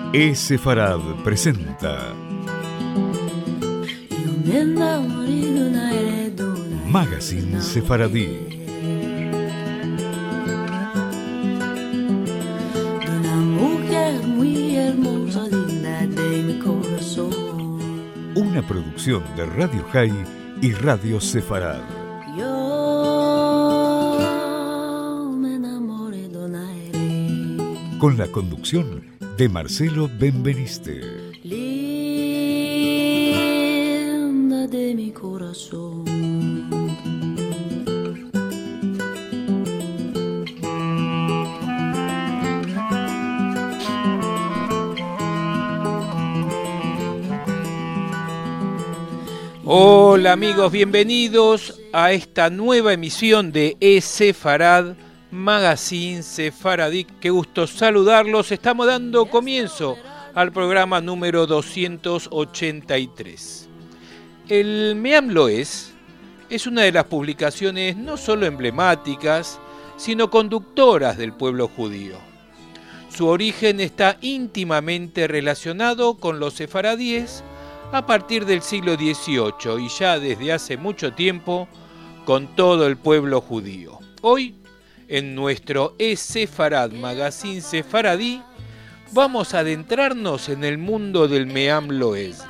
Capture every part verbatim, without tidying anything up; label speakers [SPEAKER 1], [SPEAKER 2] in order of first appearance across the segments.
[SPEAKER 1] E-Sefarad presenta Magazine Sefaradí. Una producción de Radio High y Radio Sefarad. Con la conducción de Marcelo Benveniste.
[SPEAKER 2] Linda de mi corazón.
[SPEAKER 3] Hola amigos, bienvenidos a esta nueva emisión de E-Sefarad, Magazine Sefaradí. Qué gusto saludarlos. Estamos dando comienzo al programa número doscientos ochenta y tres. El Meam Loes es una de las publicaciones no solo emblemáticas, sino conductoras del pueblo judío. Su origen está íntimamente relacionado con los sefaradíes a partir del siglo dieciocho y ya desde hace mucho tiempo con todo el pueblo judío. Hoy, en nuestro E-Sefarad Magazine Sefaradí, vamos a adentrarnos en el mundo del Meam Loes.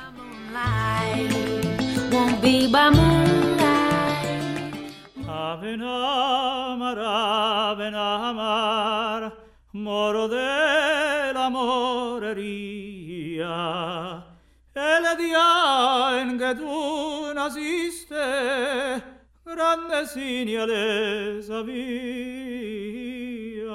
[SPEAKER 4] Moro de la morería, el día en que tú naciste, grandes señales había.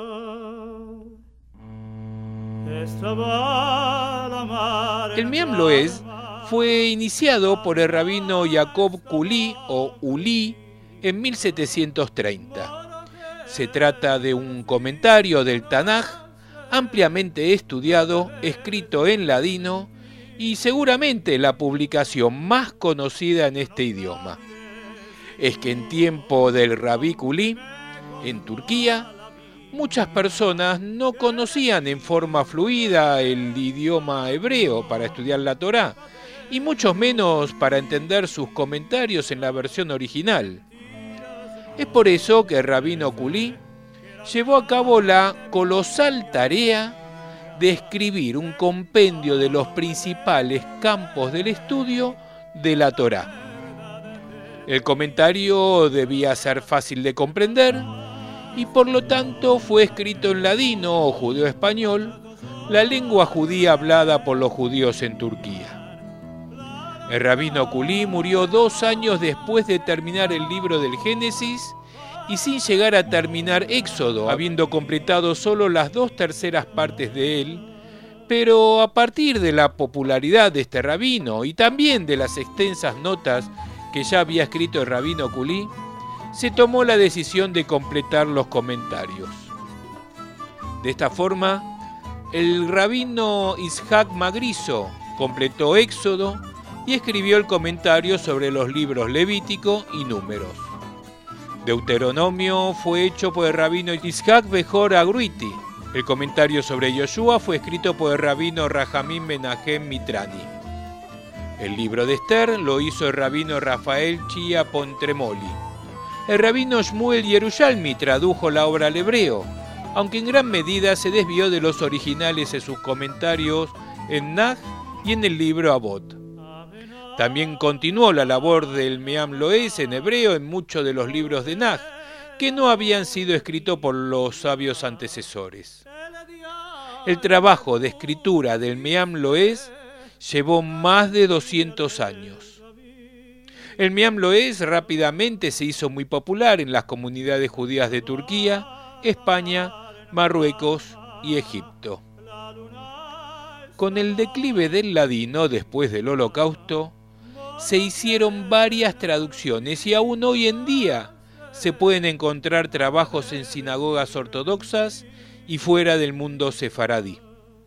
[SPEAKER 4] Estaba la mar.
[SPEAKER 3] El Meam Loes fue iniciado por el rabino Jacob Kuli o Uli en mil setecientos treinta. Se trata de un comentario del Tanaj ampliamente estudiado, escrito en ladino y seguramente la publicación más conocida en este idioma. Es que en tiempo del Rabí Kuli, en Turquía, muchas personas no conocían en forma fluida el idioma hebreo para estudiar la Torá, y mucho menos para entender sus comentarios en la versión original. Es por eso que el rabino Kuli llevó a cabo la colosal tarea de escribir un compendio de los principales campos del estudio de la Torá. El comentario debía ser fácil de comprender y por lo tanto fue escrito en ladino o judeo-español, la lengua judía hablada por los judíos en Turquía. El rabino Kuli murió dos años después de terminar el libro del Génesis y sin llegar a terminar Éxodo, habiendo completado solo las dos terceras partes de él, pero a partir de la popularidad de este rabino y también de las extensas notas que ya había escrito el rabino Kuli, se tomó la decisión de completar los comentarios. De esta forma, el rabino Ishak Magrizo completó Éxodo y escribió el comentario sobre los libros Levítico y Números. Deuteronomio fue hecho por el rabino Ishak Bejor Agruiti. El comentario sobre Yoshua fue escrito por el rabino Rahamim Menahem Mitrani. El libro de Esther lo hizo el rabino Rafael Chia Pontremoli. El rabino Shmuel Yerushalmi tradujo la obra al hebreo, aunque en gran medida se desvió de los originales en sus comentarios en Nag y en el libro Avot. También continuó la labor del Meam Loes en hebreo en muchos de los libros de Nag, que no habían sido escritos por los sabios antecesores. El trabajo de escritura del Meam Loes llevó más de doscientos años. El Meam Loes rápidamente se hizo muy popular en las comunidades judías de Turquía, España, Marruecos y Egipto. Con el declive del ladino después del Holocausto, se hicieron varias traducciones y aún hoy en día se pueden encontrar trabajos en sinagogas ortodoxas y fuera del mundo sefaradí.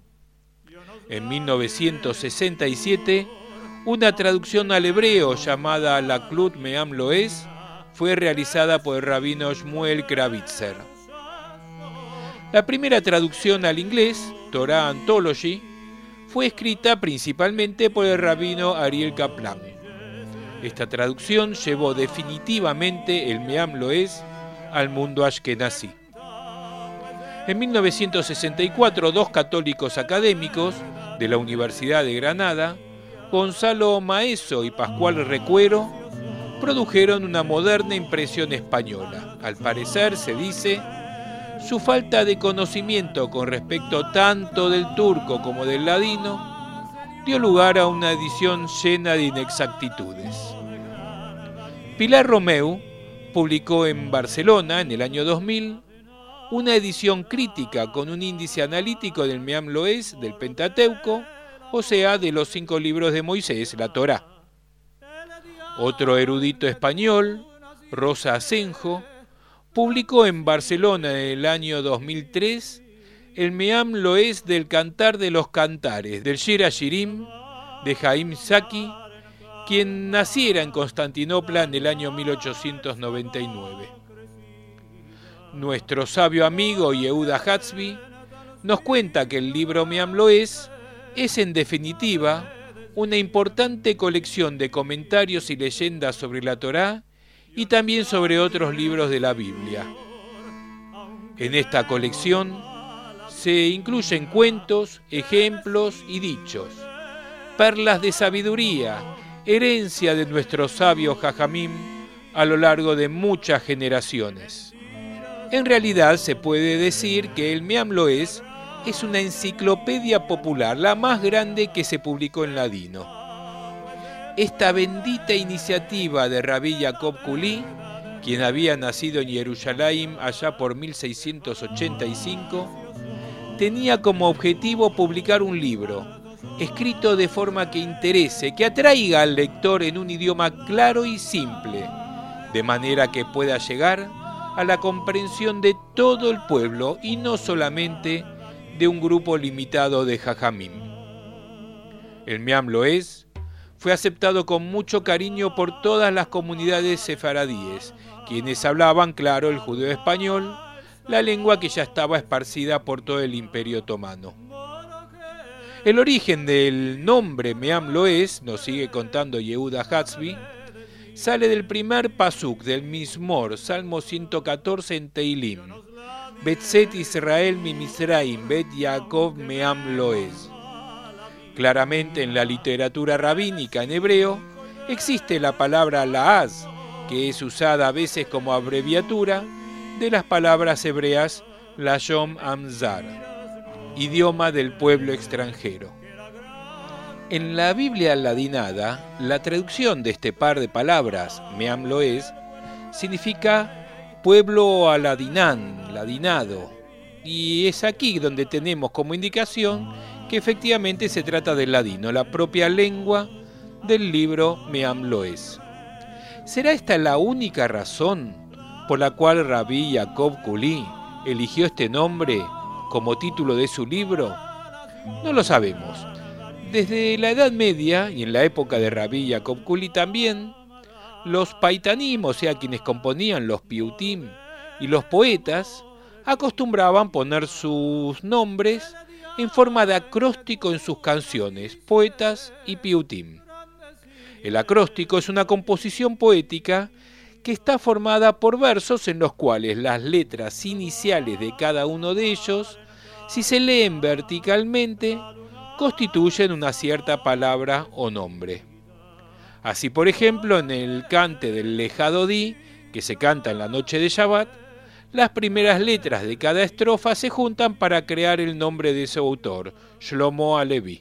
[SPEAKER 3] En mil novecientos sesenta y siete, una traducción al hebreo llamada la Klut Meam Loes fue realizada por el rabino Shmuel Kravitzer. La primera traducción al inglés, Torah Anthology, fue escrita principalmente por el rabino Ariel Kaplan. Esta traducción llevó definitivamente el Me'am Lo'ez al mundo ashkenazí. En mil novecientos sesenta y cuatro, dos católicos académicos de la Universidad de Granada, Gonzalo Maeso y Pascual Recuero, produjeron una moderna impresión española. Al parecer, se dice, su falta de conocimiento con respecto tanto del turco como del ladino dio lugar a una edición llena de inexactitudes. Pilar Romeu publicó en Barcelona, en el año dos mil, una edición crítica con un índice analítico del Me'am Lo'ez del Pentateuco, o sea, de los cinco libros de Moisés, la Torá. Otro erudito español, Rosa Asenjo, publicó en Barcelona en el año dos mil tres el Me'am Lo'ez del Cantar de los Cantares, del Shir HaShirim, de Haim Saki, quien naciera en Constantinopla en el año mil ochocientos noventa y nueve. Nuestro sabio amigo Yehuda Hatzvi nos cuenta que el libro Me'am Lo'ez es en definitiva una importante colección de comentarios y leyendas sobre la Torá y también sobre otros libros de la Biblia. En esta colección se incluyen cuentos, ejemplos y dichos, perlas de sabiduría, herencia de nuestros sabios jajamim a lo largo de muchas generaciones. En realidad se puede decir que el Me'am Lo'ez es una enciclopedia popular, la más grande que se publicó en ladino. Esta bendita iniciativa de Rabí Jacob Kulí, quien había nacido en Jerusalén allá por mil seiscientos ochenta y cinco, tenía como objetivo publicar un libro, escrito de forma que interese, que atraiga al lector en un idioma claro y simple, de manera que pueda llegar a la comprensión de todo el pueblo y no solamente de un grupo limitado de jajamim. El Me'am Lo'ez fue aceptado con mucho cariño por todas las comunidades sefaradíes, quienes hablaban, claro, el judeo español, la lengua que ya estaba esparcida por todo el Imperio Otomano. El origen del nombre Me'am Lo'ez, nos sigue contando Yehuda Hatzvi, sale del primer pasuk del Mizmor, Salmo ciento catorce en Teilim. Betzet Israel mi Misraim, Bet Yaakov Me'am Lo'ez. Claramente en la literatura rabínica en hebreo existe la palabra Laaz, que es usada a veces como abreviatura de las palabras hebreas Lashon Amzar, idioma del pueblo extranjero. En la Biblia ladinada, la traducción de este par de palabras, Me'am Lo'ez, significa pueblo aladinán, ladinado, y es aquí donde tenemos como indicación que efectivamente se trata del ladino, la propia lengua del libro Me'am Lo'ez. ¿Será esta la única razón por la cual Rabí Jacob Kulí eligió este nombre como título de su libro? No lo sabemos. Desde la Edad Media, y en la época de Rabí Jacob Kulí también, los paitanim, o sea, quienes componían los piutim y los poetas, acostumbraban poner sus nombres en forma de acróstico en sus canciones, poetas y piutim. El acróstico es una composición poética que está formada por versos en los cuales las letras iniciales de cada uno de ellos, si se leen verticalmente, constituyen una cierta palabra o nombre. Así, por ejemplo, en el cante del Lejadodí, que se canta en la noche de Shabbat, las primeras letras de cada estrofa se juntan para crear el nombre de su autor, Shlomo Alevi.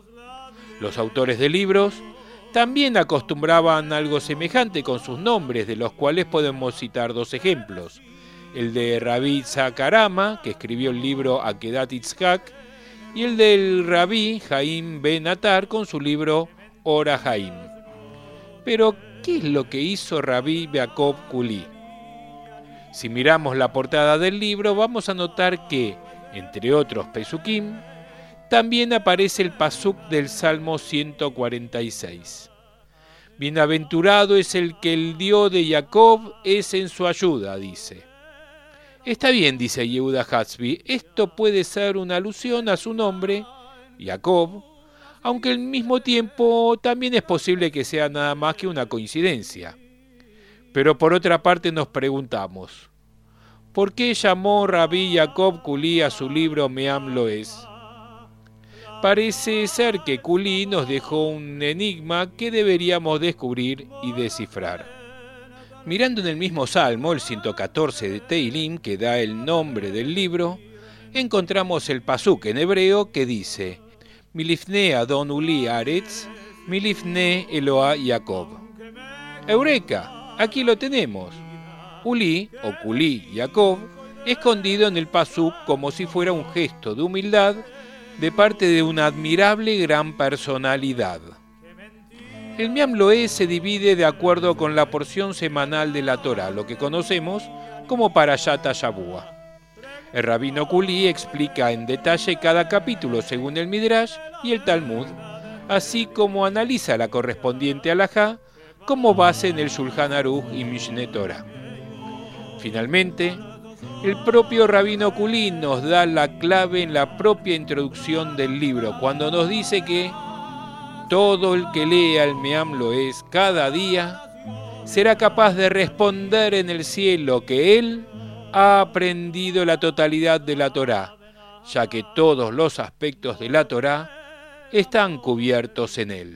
[SPEAKER 3] Los autores de libros también acostumbraban algo semejante con sus nombres, de los cuales podemos citar dos ejemplos. El de Rabí Itzhak Arama, que escribió el libro Akedat Yitzhak, y el del Rabí Haim Ben Atar con su libro Ora Haim. Pero, ¿qué es lo que hizo Rabí Jacob Kulí? Si miramos la portada del libro, vamos a notar que, entre otros pesukim, también aparece el pasuk del Salmo ciento cuarenta y seis. Bienaventurado es el que el Dios de Jacob es en su ayuda, dice. Está bien, dice Yehuda Hatzvi, esto puede ser una alusión a su nombre, Jacob, aunque al mismo tiempo también es posible que sea nada más que una coincidencia. Pero por otra parte nos preguntamos, ¿por qué llamó Rabí Jacob Kulí a su libro Meam Loez? Parece ser que Kulí nos dejó un enigma que deberíamos descubrir y descifrar. Mirando en el mismo salmo, el ciento catorce de Teilim, que da el nombre del libro, encontramos el pasuk en hebreo que dice: Milifne Adon Uli Aretz, Milifne Eloa Jacob. ¡Eureka! Aquí lo tenemos. Uli, o Kulí Jacob, escondido en el pasuk como si fuera un gesto de humildad de parte de una admirable gran personalidad. El Meam Loez se divide de acuerdo con la porción semanal de la Torá, lo que conocemos como Parashat Shavua. El rabino Kulí explica en detalle cada capítulo según el Midrash y el Talmud, así como analiza la correspondiente halajá como base en el Shulchan Aruch y Mishneh Torah. Finalmente, el propio rabino Kulí nos da la clave en la propia introducción del libro, cuando nos dice que todo el que lea el Meam Loez cada día será capaz de responder en el cielo que él ha aprendido la totalidad de la Torá, ya que todos los aspectos de la Torá están cubiertos en él.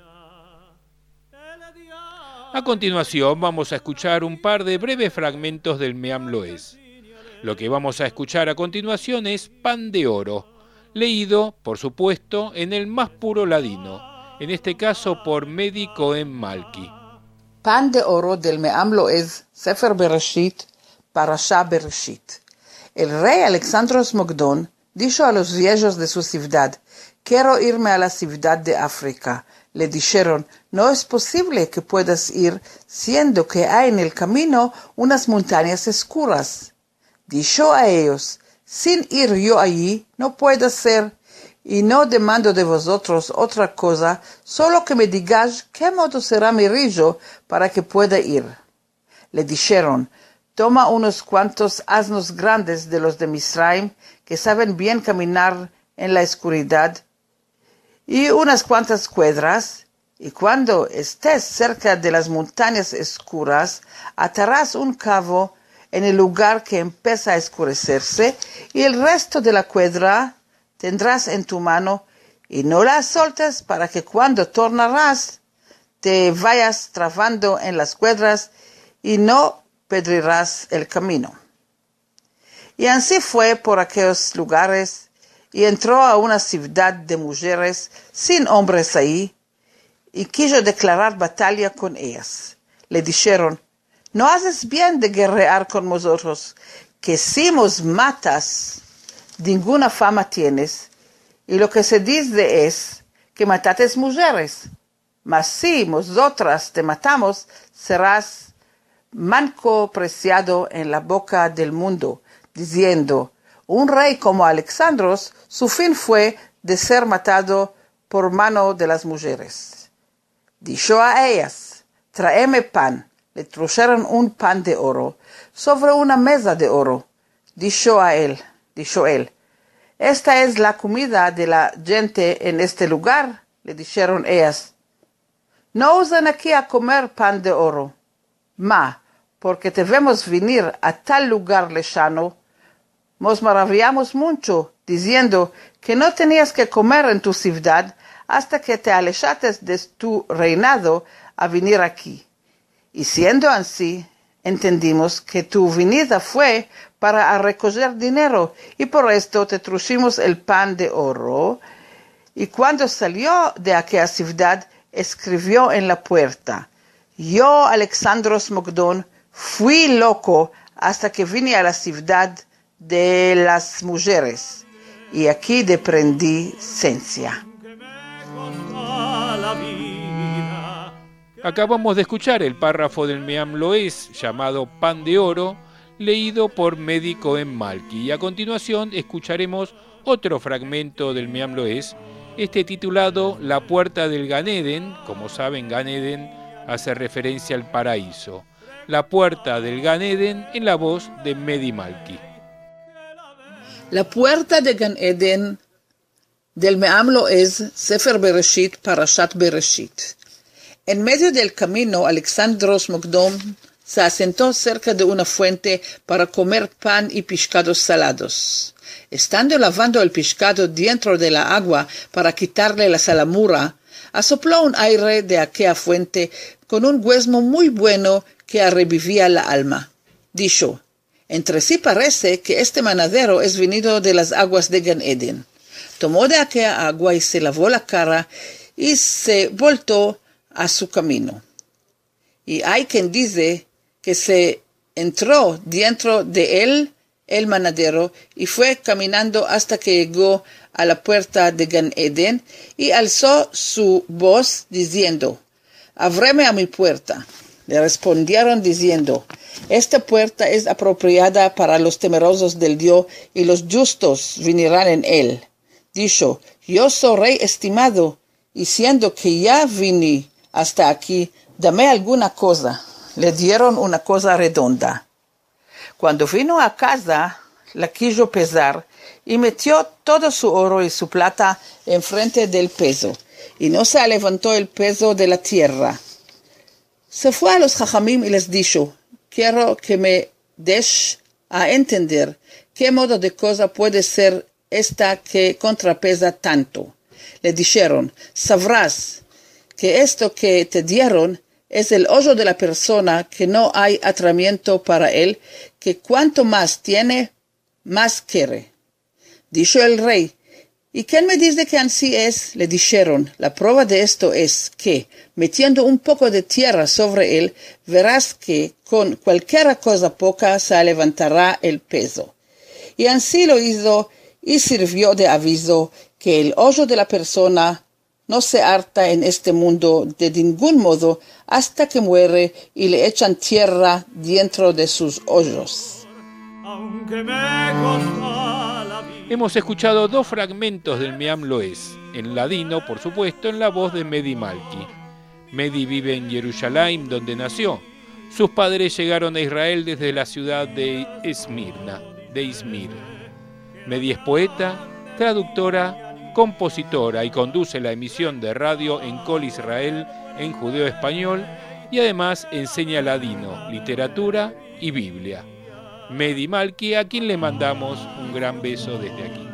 [SPEAKER 3] A continuación vamos a escuchar un par de breves fragmentos del Meam Loez. Lo que vamos a escuchar a continuación es Pan de Oro, leído, por supuesto, en el más puro ladino, en este caso por Medi Cohen Malki.
[SPEAKER 5] Pan de Oro del Meam Loez, Sefer Bereshit, Parashá Bereshit. El rey Alexandros Mogdón dijo a los viejos de su ciudad: quiero irme a la ciudad de África. Le dijeron: no es posible que puedas ir, siendo que hay en el camino unas montañas oscuras. Dijo a ellos: sin ir yo allí no puedo ser, y no demando de vosotros otra cosa, solo que me digáis qué modo será mi rillo para que pueda ir. Le dijeron: toma unos cuantos asnos grandes de los de Misraim, que saben bien caminar en la oscuridad, y unas cuantas cuadras, y cuando estés cerca de las montañas oscuras, atarás un cabo en el lugar que empieza a oscurecerse, y el resto de la cuadra tendrás en tu mano, y no la soltes para que cuando tornarás te vayas trabando en las cuadras y no perderás el camino. Y así fue por aquellos lugares, y entró a una ciudad de mujeres sin hombres ahí, y quiso declarar batalla con ellas. Le dijeron: no haces bien de guerrear con nosotros, que si nos matas, ninguna fama tienes, y lo que se dice es que matates mujeres, mas si nosotras te matamos, serás manco preciado en la boca del mundo, diciendo: un rey como Alexandros, su fin fue de ser matado por mano de las mujeres. Dijo a ellas: tráeme pan. Le trajeron un pan de oro sobre una mesa de oro. Dijo a él, dijo él: esta es la comida de la gente en este lugar. Le dijeron ellas: no usan aquí a comer pan de oro. Ma, porque te vemos venir a tal lugar lejano, nos maravillamos mucho, diciendo que no tenías que comer en tu ciudad hasta que te alejates de tu reinado a venir aquí. Y siendo así, entendimos que tu venida fue para recoger dinero, y por esto te trujimos el pan de oro. Y cuando salió de aquella ciudad, escribió en la puerta: yo, Alexandros Mogdón, fui loco hasta que vine a la ciudad de las mujeres, y aquí deprendí ciencia.
[SPEAKER 3] Acabamos de escuchar el párrafo del Meam Loez llamado Pan de Oro, leído por Medi Cohen Malki, y a continuación escucharemos otro fragmento del Meam Loez, este titulado La puerta del Gan Eden. Como saben, Gan Eden hace referencia al paraíso. La puerta del Gan Eden en la voz de Medi Malki.
[SPEAKER 5] La puerta de Gan Eden del Me'am Lo'ez, Sefer Bereshit, Parashat Bereshit. En medio del camino, Alexandros Mogdon se asentó cerca de una fuente para comer pan y pescados salados. Estando lavando el pescado dentro de la agua para quitarle la salamura, asopló un aire de aquella fuente con un huesmo muy bueno que revivía la alma. Dijo, entre sí parece que este manadero es venido de las aguas de Gan Eden. Tomó de aquella agua y se lavó la cara y se voltó a su camino. Y hay quien dice que se entró dentro de él el manadero y fue caminando hasta que llegó a la puerta de Gan Eden y alzó su voz diciendo, «Ábreme a mi puerta». Le respondieron diciendo, «Esta puerta es apropiada para los temerosos del Dios y los justos vinirán en él». Dijo, «Yo soy rey estimado y siendo que ya vine hasta aquí, dame alguna cosa». Le dieron una cosa redonda. Cuando vino a casa, la quiso pesar y metió todo su oro y su plata enfrente del peso, y no se levantó el peso de la tierra. Se fue a los jajamim y les dijo, quiero que me des a entender qué modo de cosa puede ser esta que contrapesa tanto. Le dijeron, sabrás que esto que te dieron es el hoyo de la persona, que no hay atramiento para él, que cuanto más tiene, más quiere. Dijo el rey, ¿y quién me dice que así es? Le dijeron, la prueba de esto es que, metiendo un poco de tierra sobre él, verás que con cualquier cosa poca se levantará el peso. Y así lo hizo, y sirvió de aviso que el hoyo de la persona no se harta en este mundo de ningún modo hasta que muere y le echan tierra dentro de sus hoyos.
[SPEAKER 3] Hemos escuchado dos fragmentos del Me'am Lo'ez, en ladino, por supuesto, en la voz de Medi Malki. Medi vive en Jerusalén, donde nació. Sus padres llegaron a Israel desde la ciudad de Esmirna, de Izmir. Medi es poeta, traductora, compositora y conduce la emisión de radio en Kol Israel en judeo español y además enseña ladino, literatura y Biblia. Medi Malki, a quien le mandamos un gran beso desde aquí.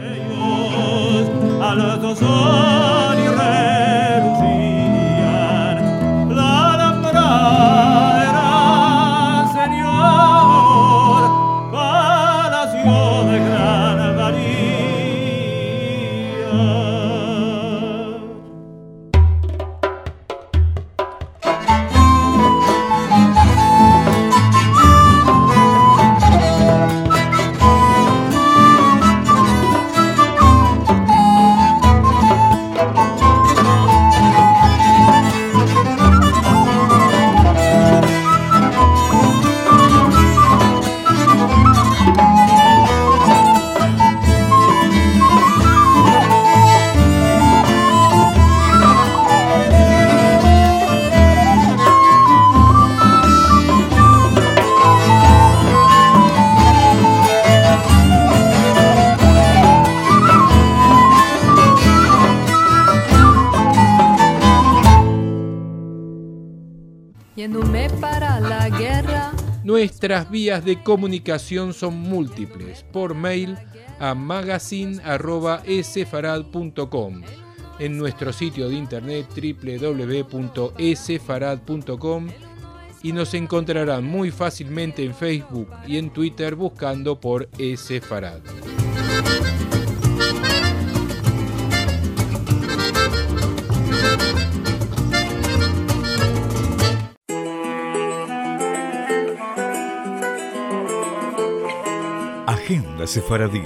[SPEAKER 3] Nuestras vías de comunicación son múltiples. Por mail a magazine arroba esfarad punto com, en nuestro sitio de internet doble u doble u doble u punto esfarad punto com y nos encontrarán muy fácilmente en Facebook y en Twitter buscando por Esfarad.
[SPEAKER 1] Agenda Sefaradí.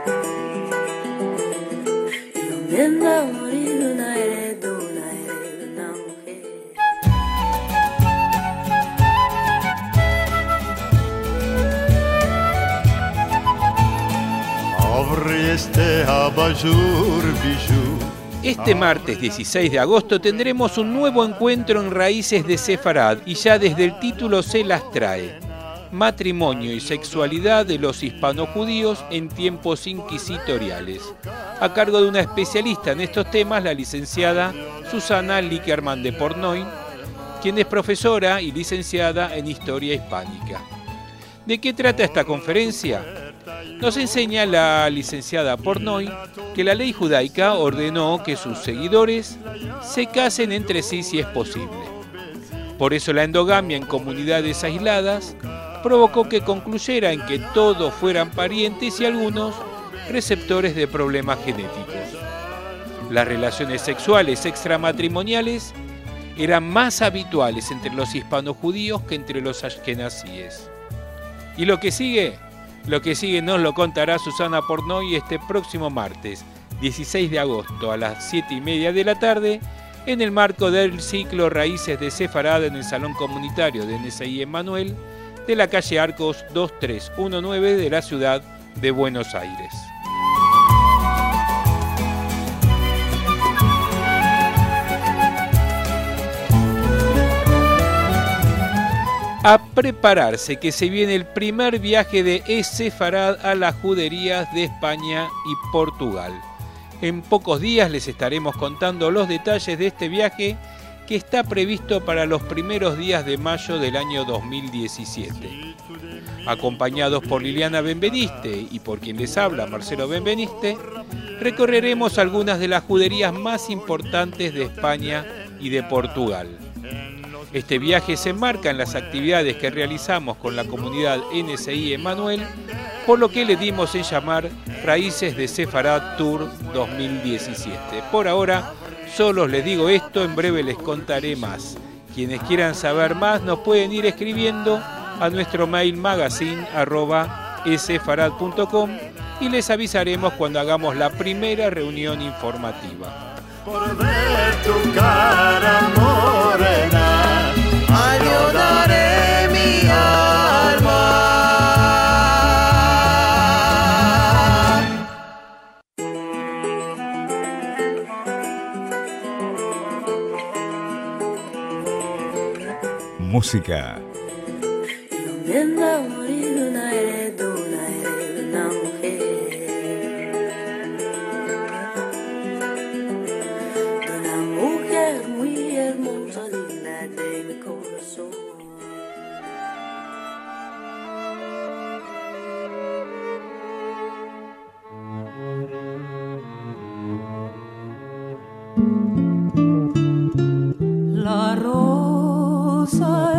[SPEAKER 3] Este martes dieciséis de agosto tendremos un nuevo encuentro en Raíces de Sefarad y ya desde el título se las trae. Matrimonio y sexualidad de los hispanojudíos en tiempos inquisitoriales, a cargo de una especialista en estos temas, la licenciada Susana Lickerman de Portnoy, quien es profesora y licenciada en Historia Hispánica. ¿De qué trata esta conferencia? Nos enseña la licenciada Portnoy que la ley judaica ordenó que sus seguidores se casen entre sí si es posible. Por eso la endogamia en comunidades aisladas provocó que concluyera en que todos fueran parientes y algunos receptores de problemas genéticos. Las relaciones sexuales extramatrimoniales eran más habituales entre los hispanojudíos que entre los ashkenazíes. ¿Y lo que sigue? Lo que sigue nos lo contará Susana Portnoy este próximo martes, dieciséis de agosto, a las siete y media de la tarde, en el marco del ciclo Raíces de Sefarad en el Salón Comunitario de N S I Emmanuel, de la calle Arcos dos tres uno nueve de la ciudad de Buenos Aires. A prepararse, que se viene el primer viaje de Es-Sefarad a las juderías de España y Portugal. En pocos días les estaremos contando los detalles de este viaje, que está previsto para los primeros días de mayo del año dos mil diecisiete. Acompañados por Liliana Benveniste y por quien les habla, Marcelo Benveniste, recorreremos algunas de las juderías más importantes de España y de Portugal. Este viaje se enmarca en las actividades que realizamos con la comunidad N S I Emmanuel, por lo que le dimos en llamar Raíces de Sefarad Tour dos mil diecisiete. Por ahora, solo les digo esto, en breve les contaré más. Quienes quieran saber más nos pueden ir escribiendo a nuestro mail magazine arroba esefarad punto com y les avisaremos cuando hagamos la primera reunión informativa.
[SPEAKER 4] Por ver tu cara morena, ayudaré mi alma.
[SPEAKER 1] Música.
[SPEAKER 2] De morir una heredura, heredura, una mujer. De una mujer muy hermosa, digna de mi corazón. La rosa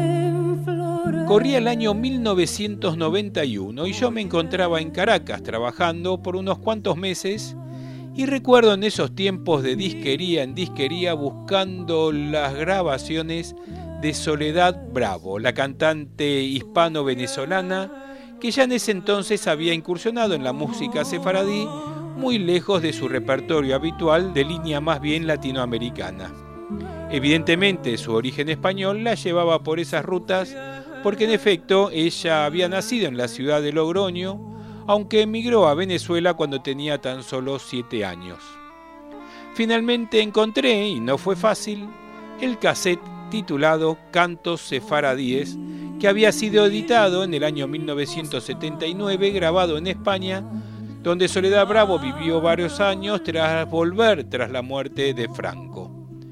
[SPEAKER 2] en flores.
[SPEAKER 3] Corría el año mil novecientos noventa y uno y yo me encontraba en Caracas trabajando por unos cuantos meses y recuerdo en esos tiempos de disquería en disquería buscando las grabaciones de Soledad Bravo, la cantante hispano-venezolana que ya en ese entonces había incursionado en la música sefaradí muy lejos de su repertorio habitual de línea más bien latinoamericana. Evidentemente su origen español la llevaba por esas rutas porque en efecto ella había nacido en la ciudad de Logroño, aunque emigró a Venezuela cuando tenía tan solo siete años. Finalmente encontré, y no fue fácil, el cassette titulado Cantos Sefaradíes, que había sido editado en el año mil novecientos setenta y nueve, grabado en España, donde Soledad Bravo vivió varios años tras volver tras la muerte de Franco.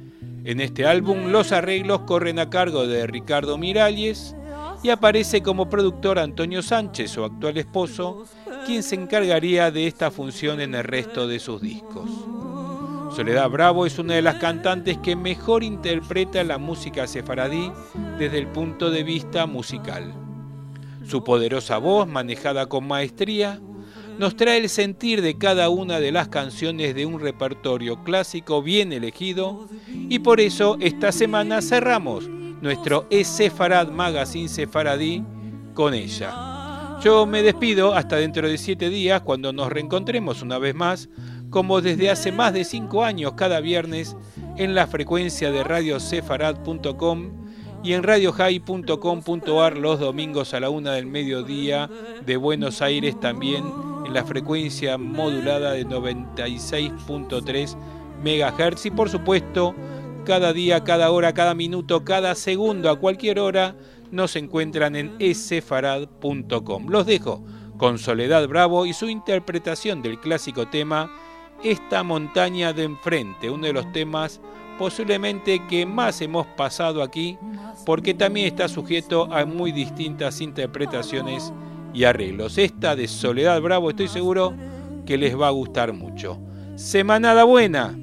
[SPEAKER 3] En este álbum los arreglos corren a cargo de Ricardo Miralles y aparece como productor Antonio Sánchez, su actual esposo, quien se encargaría de esta función en el resto de sus discos. Soledad Bravo es una de las cantantes que mejor interpreta la música sefaradí desde el punto de vista musical. Su poderosa voz, manejada con maestría, nos trae el sentir de cada una de las canciones de un repertorio clásico bien elegido, y por eso esta semana cerramos nuestro Es-Sefarad Magazine Sefaradí con ella. Yo me despido hasta dentro de siete días, cuando nos reencontremos una vez más, como desde hace más de cinco años, cada viernes en la frecuencia de radio sefarad punto com y en radio jai punto com punto ar los domingos a la una del mediodía de Buenos Aires, también en la frecuencia modulada de noventa y seis punto tres megahertz, y por supuesto cada día, cada hora, cada minuto, cada segundo, a cualquier hora, nos encuentran en esefarad punto com. Los dejo con Soledad Bravo y su interpretación del clásico tema Esta montaña de enfrente, uno de los temas posiblemente que más hemos pasado aquí, porque también está sujeto a muy distintas interpretaciones y arreglos. Esta de Soledad Bravo estoy seguro que les va a gustar mucho. Semanada buena.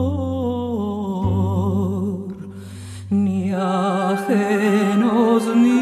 [SPEAKER 6] ajenos ni